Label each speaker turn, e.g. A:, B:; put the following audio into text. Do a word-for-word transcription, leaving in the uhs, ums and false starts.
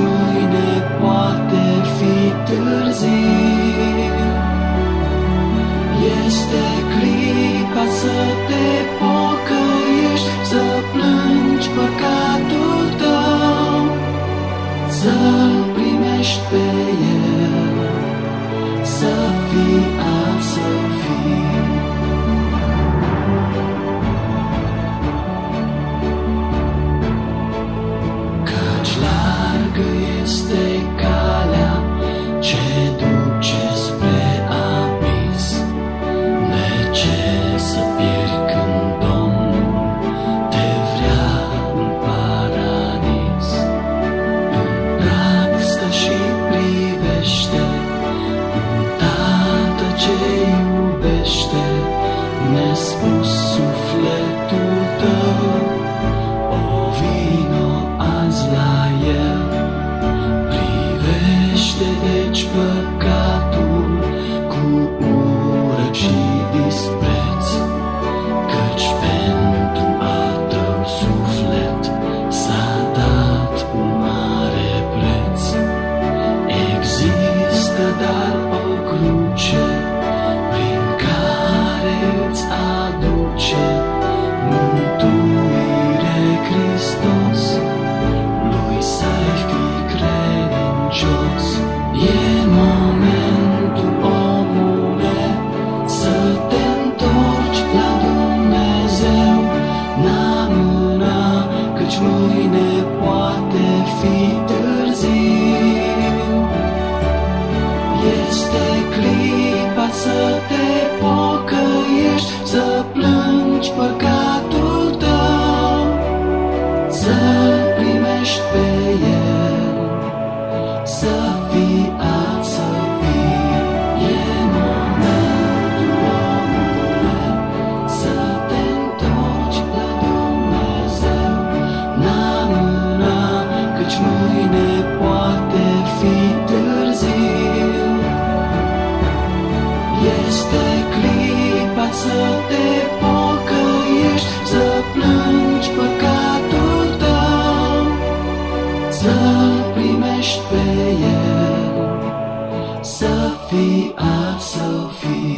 A: mâine poate fi târziu. Este clipa să te pocăiești, să plângi păcatul tău, să-L primești pe El, să fii al Său fiu. Căci largă este calea ce duce spre abis, neces să pieri când Domnul te vrea în paradis. În prag stă și privește un Tată ce iubește, nespus sufletul tău. O vino azi la El, privește deci păcatul cu ură și dispreț, căci pentru al tău suflet s-a dat un mare preț. Există dar o cruce prin care îți aduce mântuire Hristos, Lui să-i fii credincios. E momentul, omule, să te întorci la Dumnezeu, n-amâna, căci mâine poate fi târziu. Este clipa să te pocăiești, să plângi păcatul tău, să-L primești pe El, să fii al Său fiu. E momentul, omule, să te întorci la Dumnezeu, n-amâna, căci mâine poate fi târziu. Este clipa să te pocăiești, să plângi păcatul tău, să-L primești pe El, să fii al Său fiu.